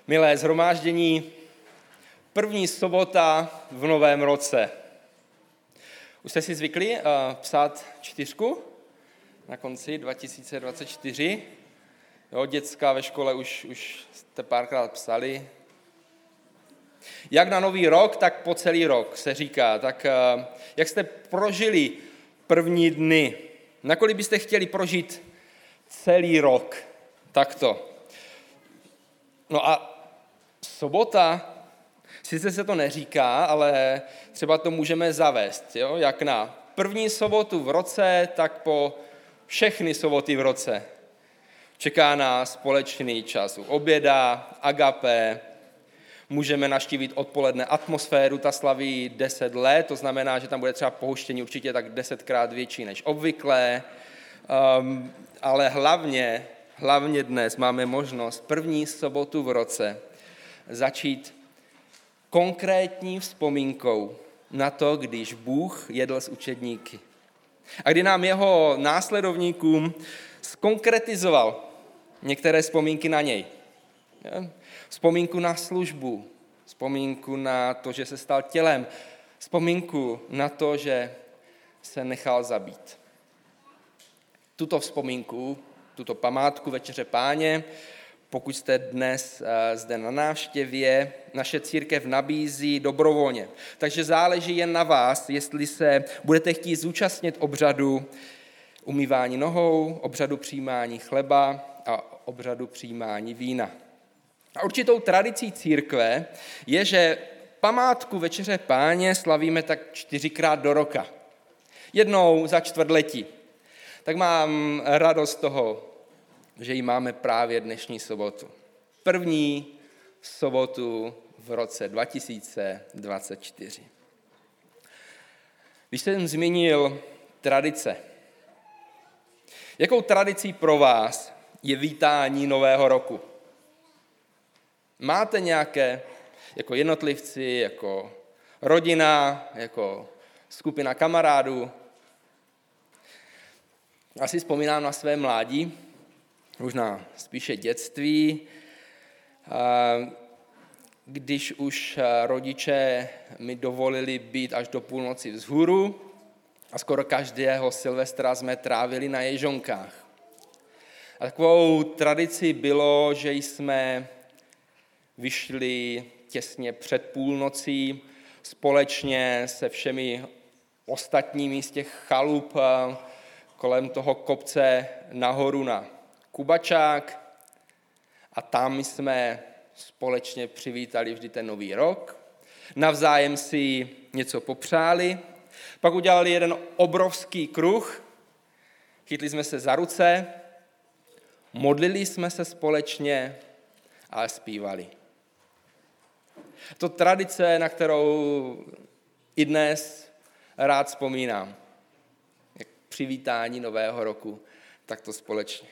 Milé shromáždění, první sobota v novém roce. Už jste si zvykli psát 4 na konci 2024? Jo, děcka ve škole už jste párkrát psali. Jak na nový rok, tak po celý rok se říká. Tak jak jste prožili první dny? Nakolik byste chtěli prožít celý rok takto? No a sobota, sice se to neříká, ale třeba to můžeme zavést, jo? Jak na první sobotu v roce, tak po všechny soboty v roce. Čeká nás společný čas u oběda, agapé, můžeme navštívit odpoledne atmosféru, ta slaví 10 let, to znamená, že tam bude třeba pohuštění určitě tak 10krát větší než obvyklé, ale hlavně dnes máme možnost první sobotu v roce začít konkrétní vzpomínkou na to, když Bůh jedl s učedníky. A kdy nám jeho následovníkům zkonkretizoval některé vzpomínky na něj. Vzpomínku na službu, vzpomínku na to, že se stal tělem, vzpomínku na to, že se nechal zabít. Tuto vzpomínku, tuto památku Večeře Páně, pokud jste dnes zde na návštěvě, naše církev nabízí dobrovolně. Takže záleží jen na vás, jestli se budete chtít zúčastnit obřadu umývání nohou, obřadu přijímání chleba a obřadu přijímání vína. A určitou tradicí církve je, že památku Večeře Páně slavíme tak 4krát do roka. Jednou za čtvrtletí. Tak mám radost toho, že ji máme právě dnešní sobotu. První sobotu v roce 2024. Když jsem zmínil tradice, jakou tradicí pro vás je vítání nového roku? Máte nějaké jako jednotlivci, jako rodina, jako skupina kamarádů? Já si vzpomínám na své mládí, možná spíše dětství, když už rodiče mi dovolili být až do půlnoci vzhůru a skoro každého Silvestra jsme trávili na ježonkách. A takovou tradicí bylo, že jsme vyšli těsně před půlnocí společně se všemi ostatními z těch chalup kolem toho kopce nahoru na Kubačák a tam jsme společně přivítali vždy ten nový rok. Navzájem si něco popřáli, pak udělali jeden obrovský kruh, chytli jsme se za ruce, modlili jsme se společně a zpívali. To tradice, na kterou i dnes rád vzpomínám. Jak přivítání nového roku, tak to společně.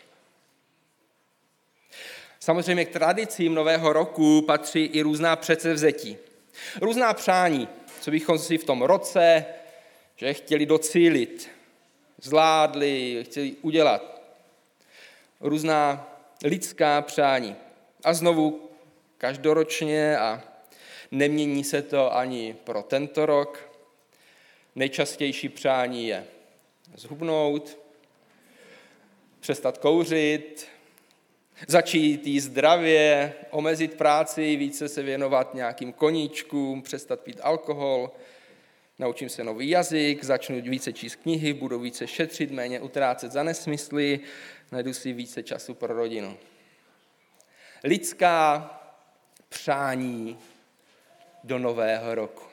Samozřejmě k tradicím nového roku patří i různá předsevzetí. Různá přání, co bychom si v tom roce, že chtěli docílit, zvládli, chtěli udělat. Různá lidská přání. A znovu každoročně a nemění se to ani pro tento rok. Nejčastější přání je zhubnout, přestat kouřit, začít jíst zdravě, omezit práci, více se věnovat nějakým koníčkům, přestat pít alkohol, naučím se nový jazyk, začnu více číst knihy, budu více šetřit, méně utrácet za nesmysly, najdu si více času pro rodinu. Lidská přání do nového roku.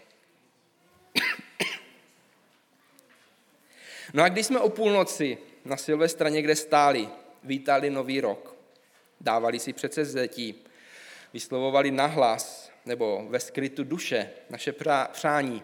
No a když jsme o půlnoci na Silvestra někde stáli, vítali nový rok, dávali si předsevzetí, vyslovovali nahlas nebo ve skrytu duše naše přání.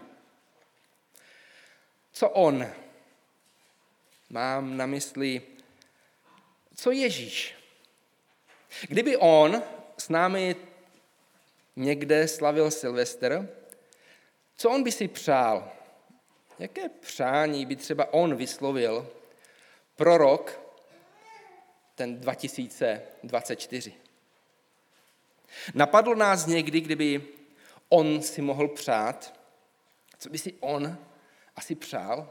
Co on? Mám na mysli, co Ježíš? Kdyby on s námi někde slavil Silvestr, co on by si přál? Jaké přání by třeba on vyslovil pro rok ten 2024? Napadlo nás někdy, kdyby on si mohl přát, co by si on asi přál?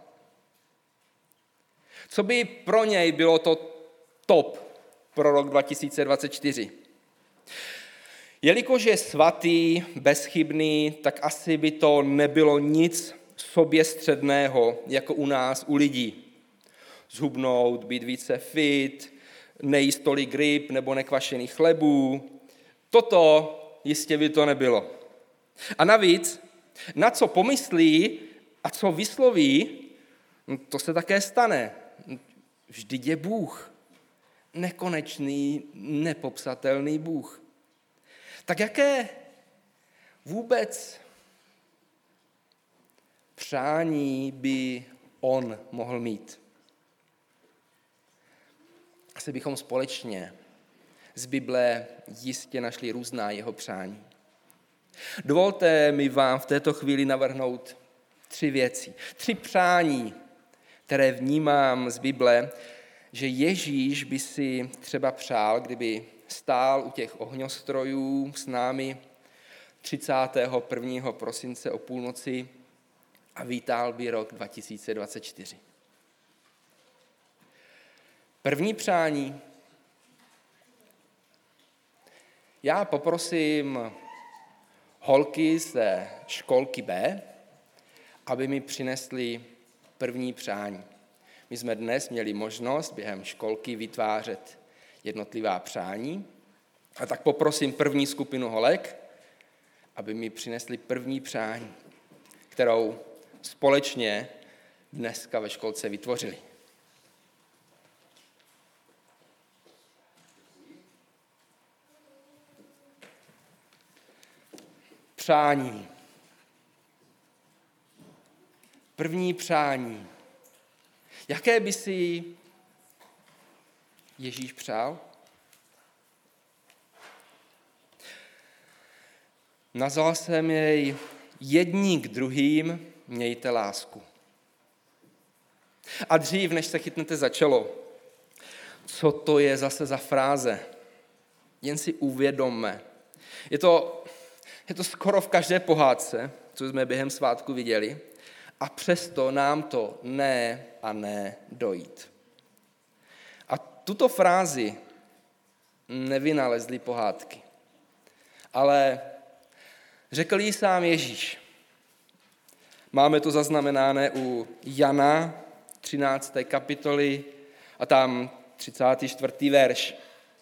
Co by pro něj bylo to top pro rok 2024? Jelikož je svatý, bezchybný, tak asi by to nebylo nic soběstředného, jako u nás, u lidí. Zhubnout, být více fit, nejíst tolik ryb nebo nekvašených chlebů. Toto jistě by to nebylo. A navíc, na co pomyslí a co vysloví, to se také stane. Vždyť je Bůh. Nekonečný, nepopsatelný Bůh. Tak jaké vůbec přání by on mohl mít? Asi bychom společně z Bible jistě našli různá jeho přání. Dovolte mi vám v této chvíli navrhnout 3 věci. 3 přání, které vnímám z Bible, že Ježíš by si třeba přál, kdyby stál u těch ohňostrojů s námi 31. prosince o půlnoci a vítal by rok 2024. První přání. Já poprosím holky ze školky B, aby mi přinesli první přání. My jsme dnes měli možnost během školky vytvářet jednotlivá přání. A tak poprosím první skupinu holek, aby mi přinesli první přání, kterou společně dneska ve školce vytvořili. Přání. První přání. Jaké by si Ježíš přál? Nazval jsem jej jedni k druhým mějte lásku. A dřív, než se chytnete za čelo, co to je zase za fráze? Jen si uvědomme. Je to skoro v každé pohádce, co jsme během svátku viděli, a přesto nám to ne a ne dojít. A tuto frázi nevynalezli pohádky, ale řekl jí sám Ježíš. Máme to zaznamenané u Jana 13. kapitoly a tam 34. verš.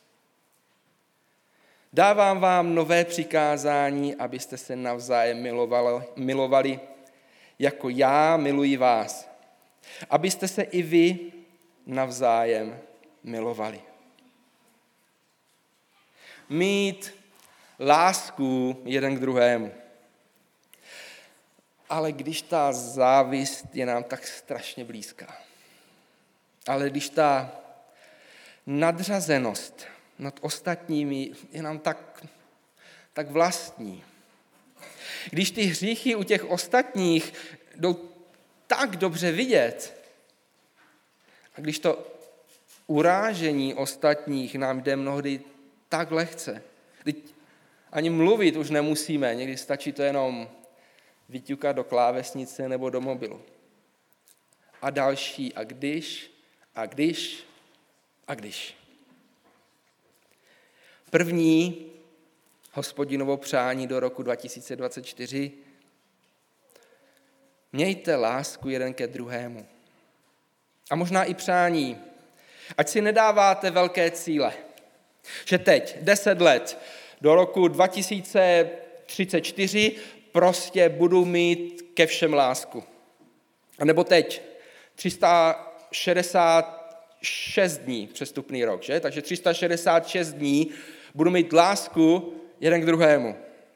Dávám vám nové přikázání, abyste se navzájem milovali, jako já miluji vás. Abyste se i vy navzájem milovali. Mít lásku jeden k druhému. Ale když ta závist je nám tak strašně blízká, ale když ta nadřazenost nad ostatními je nám tak vlastní, když ty hříchy u těch ostatních jdou tak dobře vidět a když to urážení ostatních nám jde mnohdy tak lehce, když ani mluvit už nemusíme, někdy stačí to jenom vyťukat do klávesnice nebo do mobilu. A další, a když. První Hospodinovo přání do roku 2024. Mějte lásku jeden ke druhému. A možná i přání, ať si nedáváte velké cíle, že teď 10 let do roku 2034 prostě budu mít ke všem lásku. A nebo teď 366 dní přestupný rok, že? Takže 366 dní budu mít lásku jeden k druhému.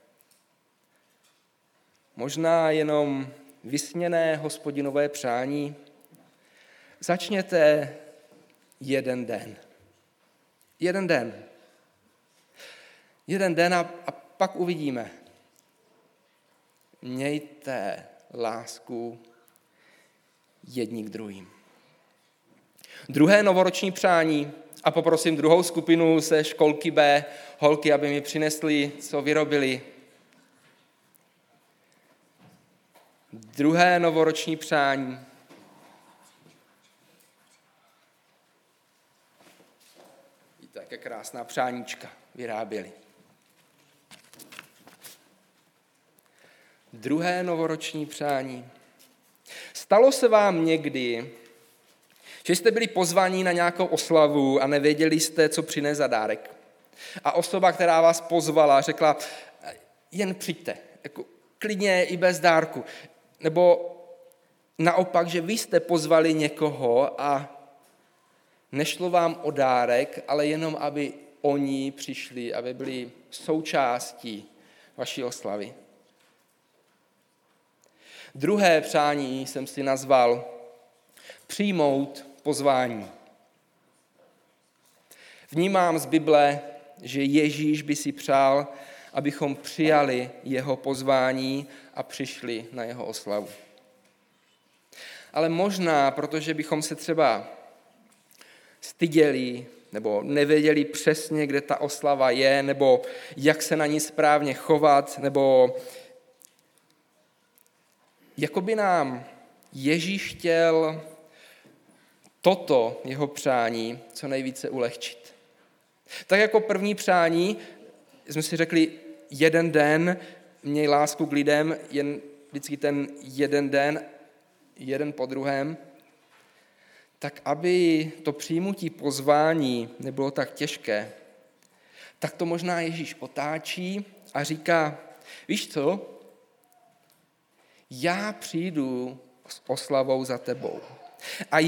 Možná jenom vysněné Hospodinové přání. Začněte jeden den. Jeden den a pak uvidíme. Mějte lásku jedni k druhým. Druhé novoroční přání, A poprosím druhou skupinu ze školky B, holky, aby mi přinesli, co vyrobili. Druhé novoroční přání. Víte, jaká krásná přáníčka vyráběli. Druhé novoroční přání. Stalo se vám někdy, že jste byli pozvaní na nějakou oslavu a nevěděli jste, co přinést za dárek? A osoba, která vás pozvala, řekla, jen přijďte, jako klidně i bez dárku. Nebo naopak, že vy jste pozvali někoho a nešlo vám o dárek, ale jenom, aby oni přišli, aby byli součástí vaší oslavy. Druhé přání jsem si nazval přijmout pozvání. Vnímám z Bible, že Ježíš by si přál, abychom přijali jeho pozvání a přišli na jeho oslavu. Ale možná, protože bychom se třeba styděli, nebo nevěděli přesně, kde ta oslava je, nebo jak se na ní správně chovat, nebo jako by nám Ježíš chtěl toto jeho přání co nejvíce ulehčit. Tak jako první přání, jsme si řekli, jeden den, měj lásku k lidem, jen vždycky ten jeden den, jeden po druhém, tak aby to přijmutí pozvání nebylo tak těžké, tak to možná Ježíš otáčí a říká, víš co, já přijdu s oslavou za tebou. A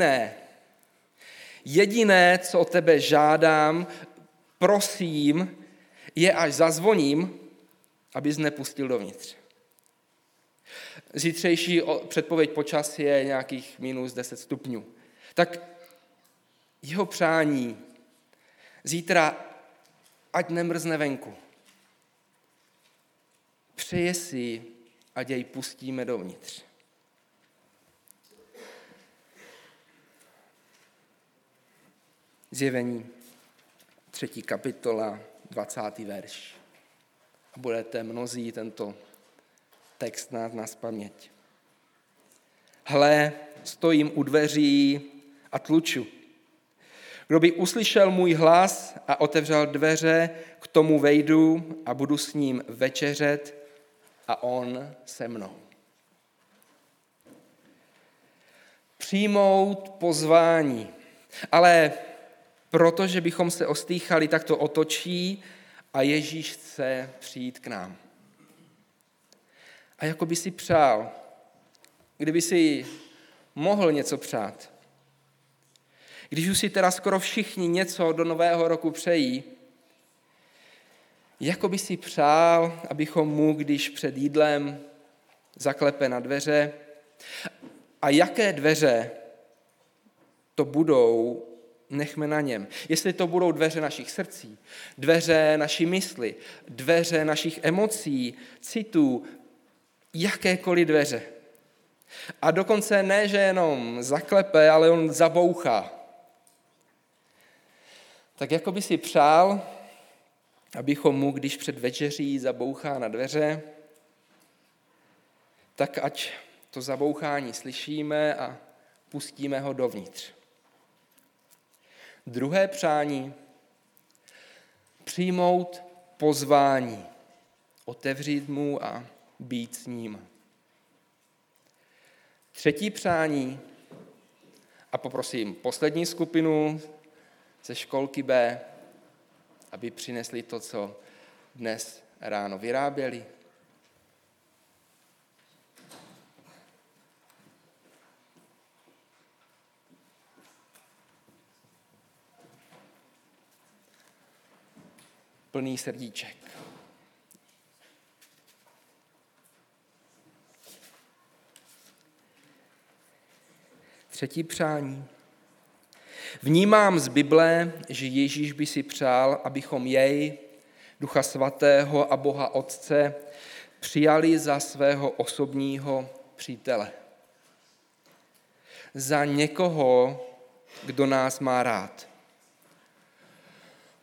jediné, co od tebe žádám, prosím, je, až zazvoním, abys nepustil dovnitř. Zítřejší předpověď počasí je nějakých minus 10 stupňů. Tak jeho přání zítra, ať nemrzne venku. Přeje si, ať jej pustíme dovnitř. Zjevení, 3. kapitola, 20. verš. Budete mnozí tento text znát nazpaměť. Hle, stojím u dveří a tluču. Kdo by uslyšel můj hlas a otevřel dveře, k tomu vejdu a budu s ním večeřet a on se mnou. Přijmout pozvání, ale protože bychom se ostýchali, tak to otočí a Ježíš chce přijít k nám. A jako by si přál, kdyby si mohl něco přát, když už si teda skoro všichni něco do nového roku přejí, jako by si přál, abychom mu, když před jídlem zaklepe na dveře, a jaké dveře to budou, nechme na něm. Jestli to budou dveře našich srdcí, dveře naší mysli, dveře našich emocí, citů, jakékoliv dveře. A dokonce ne, že jenom zaklepe, ale on zabouchá. Tak jako by si přál, abychom mu, když před večeří zabouchá na dveře, tak ať to zabouchání slyšíme a pustíme ho dovnitř. Druhé přání, přijmout pozvání, otevřít mu a být s ním. Třetí přání, a poprosím poslední skupinu ze školky B, aby přinesli to, co dnes ráno vyráběli. Plný srdíček. Třetí přání. Vnímám z Bible, že Ježíš by si přál, abychom jej, Ducha Svatého a Boha Otce, přijali za svého osobního přítele. Za někoho, kdo nás má rád.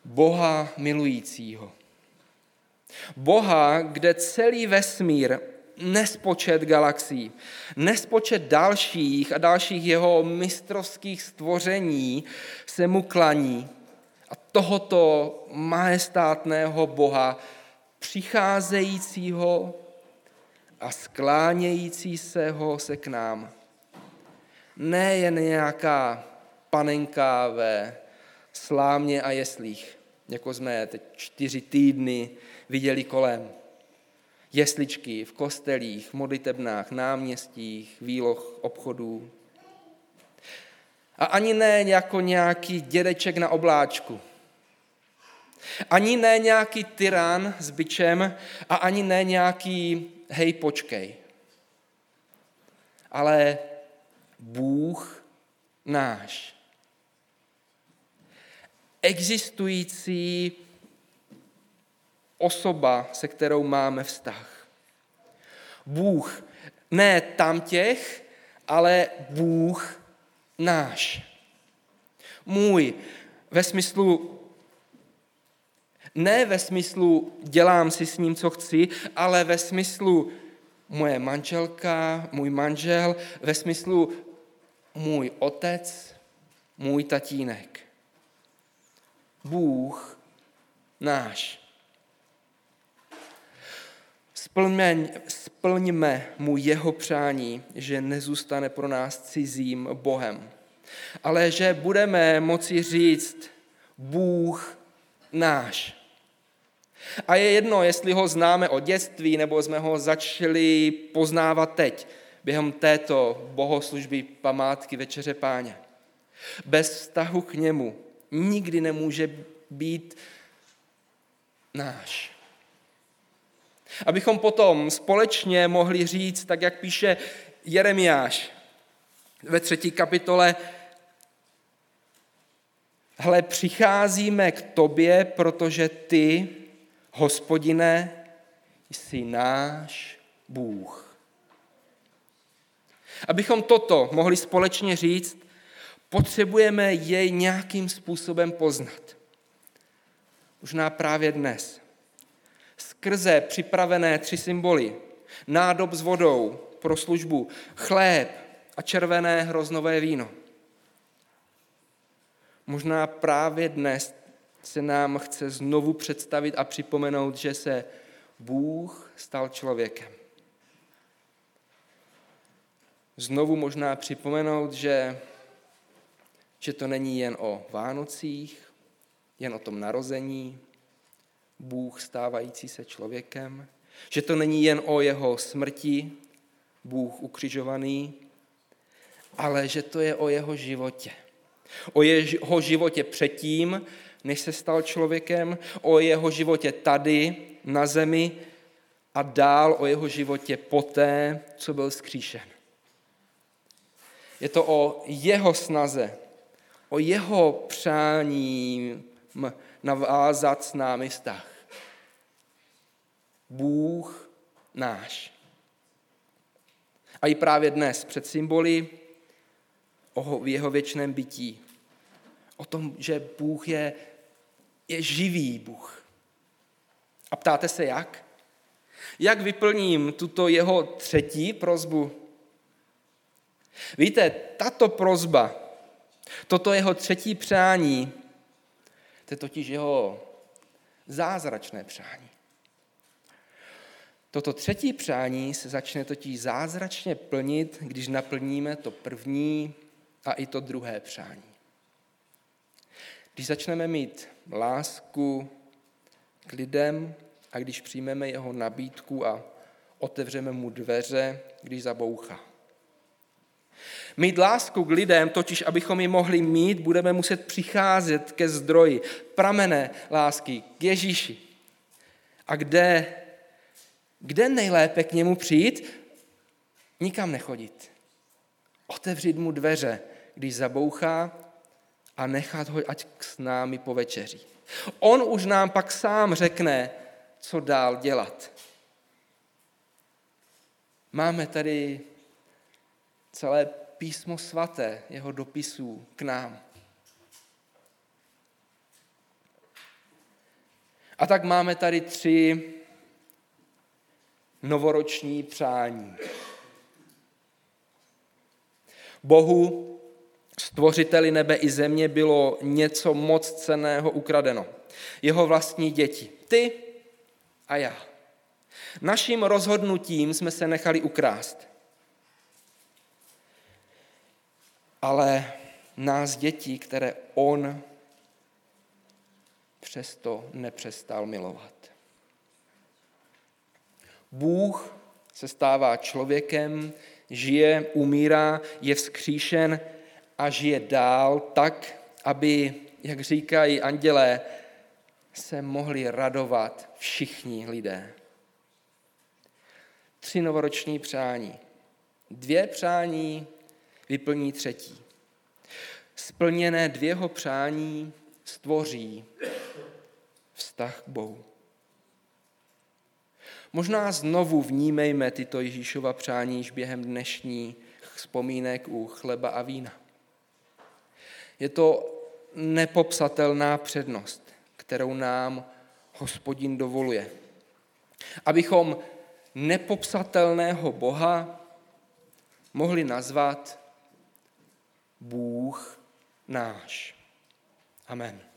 Boha milujícího. Boha, kde celý vesmír, nespočet galaxií, nespočet dalších a dalších jeho mistrovských stvoření se mu klaní. A tohoto majestátného Boha, přicházejícího a sklánějícího se k nám. Ne jen nějaká panenka ve slámě a jeslích, jako jsme teď 4 týdny viděli kolem. Jesličky v kostelích, modlitebnách, náměstích, výloh obchodů. A ani ne jako nějaký dědeček na obláčku. Ani ne nějaký tyran s bičem a ani ne nějaký hej, počkej. Ale Bůh náš. Existující osoba, se kterou máme vztah. Bůh ne tamtěch, ale Bůh náš. Můj, ve smyslu, ne ve smyslu dělám si s ním, co chci, ale ve smyslu moje manželka, můj manžel, ve smyslu můj otec, můj tatínek. Bůh náš. Splňme mu jeho přání, že nezůstane pro nás cizím Bohem, ale že budeme moci říct Bůh náš. A je jedno, jestli ho známe od dětství, nebo jsme ho začali poznávat teď, během této bohoslužby památky Večeře Páně. Bez vztahu k němu nikdy nemůže být náš. Abychom potom společně mohli říct, tak jak píše Jeremiáš ve 3. kapitole, hle, přicházíme k tobě, protože ty, Hospodine, jsi náš Bůh. Abychom toto mohli společně říct, potřebujeme jej nějakým způsobem poznat. Možná právě dnes. Skrze připravené 3 symboly, nádob s vodou pro službu, chléb a červené hroznové víno. Možná právě dnes se nám chce znovu představit a připomenout, že se Bůh stal člověkem. Znovu možná připomenout, že to není jen o Vánocích, jen o tom narození, Bůh stávající se člověkem, že to není jen o jeho smrti, Bůh ukřižovaný, ale že to je o jeho životě. O jeho životě předtím, než se stal člověkem, o jeho životě tady na zemi a dál o jeho životě poté, co byl vzkříšen. Je to o jeho snaze, o jeho přání navázat s námi vztah. Bůh náš. A i právě dnes před symboly o jeho věčném bytí. O tom, že Bůh je živý Bůh. A ptáte se jak? Jak vyplním tuto jeho 3. prosbu? Víte, tato prosba, toto jeho 3. přání, to je totiž jeho zázračné přání. Toto 3. přání se začne totiž zázračně plnit, když naplníme to 1. a i to 2. přání. Když začneme mít lásku k lidem a když přijmeme jeho nabídku a otevřeme mu dveře, když zabouchá. Mít lásku k lidem, totiž abychom ji mohli mít, budeme muset přicházet ke zdroji, pramene lásky, k Ježíši. A kde nejlépe k němu přijít? Nikam nechodit. Otevřít mu dveře, když zabouchá a nechat ho, ať s námi povečeří. On už nám pak sám řekne, co dál dělat. Máme tady celé písmo svaté, jeho dopisů k nám. A tak máme tady 3 novoroční přání. Bohu, stvořiteli nebe i země, bylo něco moc cenného ukradeno. Jeho vlastní děti. Ty a já. Naším rozhodnutím jsme se nechali ukrást. Ale nás děti, které on přesto nepřestal milovat. Bůh se stává člověkem, žije, umírá, je vzkříšen a žije dál tak, aby, jak říkají andělé, se mohli radovat všichni lidé. 3 novoroční přání. 2 přání vyplní 3. Splněné 2 přání stvoří vztah k Bohu. Možná znovu vnímejme tyto Ježíšova přání již během dnešních vzpomínek u chleba a vína. Je to nepopsatelná přednost, kterou nám Hospodin dovoluje. Abychom nepopsatelného Boha mohli nazvat Bůh náš. Amen.